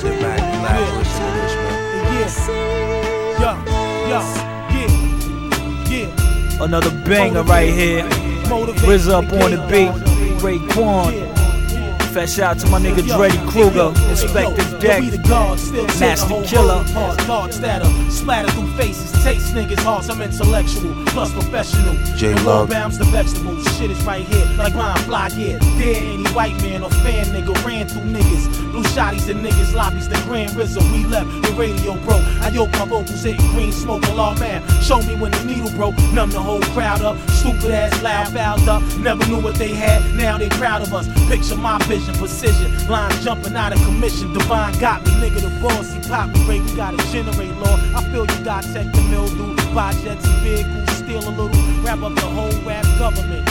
Shit, man, you laugh listen to this, man. Yeah. Another banger right here. RZA up on the beat. Raekwon. Fat shout to my nigga Dreddy Kruger, Inspector Deck, Nasty Killer. Splatter through faces, taste niggas' hearts. I'm intellectual, plus professional. J-Love. Bounce the vegetables. Shit is right here, like mine fly here. Dare any white man or fan nigga ran through niggas. Blue shotties and niggas, lobbies, the Grand RZA. We left the radio broke. I yoke my vocals, hitting green smoke, alarm man. Show me when the needle broke, numb the whole crowd up. Stupid ass, loud, fouled up. Never knew what they had, now they proud of us. Picture my vision, precision, lines jumping out of commission. Divine got me, nigga, the boss. He pop me, Ray, we gotta generate law. I feel you got tech the mildew, buy jets and vehicles, steal a little, wrap up the whole rap government.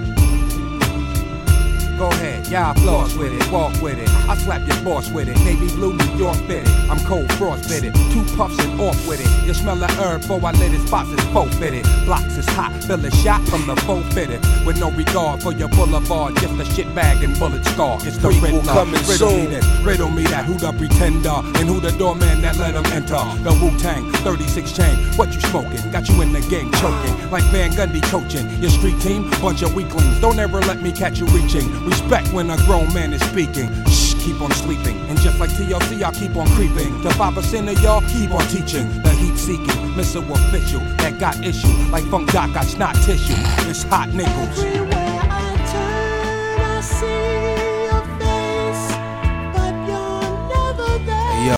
Go ahead, y'all floss with it, walk with it. I slap your boss with it. Navy blue, New York fitted. I'm cold frost fitted. 2 puffs and off with it. You smell the herb before I lit it. Spots is full fitted. Blocks is hot, feel a shot from the full fitted. With no regard for your boulevard, just a shit bag and bullet scar. It's the Prequel coming riddle soon. me this, riddle me that. Who the pretender and who the doorman that let him enter? The Wu-Tang 36 chain. What you smoking? Got you in the game choking like Van Gundy coaching. Your street team, bunch of weaklings. Don't ever let me catch you reaching. Respect when a grown man is speaking. Shh, keep on sleeping. And just like TLC, I keep on creeping. The 5% of y'all keep on teaching. The heat seeking, missile official that got issue. Like Funk Doc got snot tissue. It's hot nickels.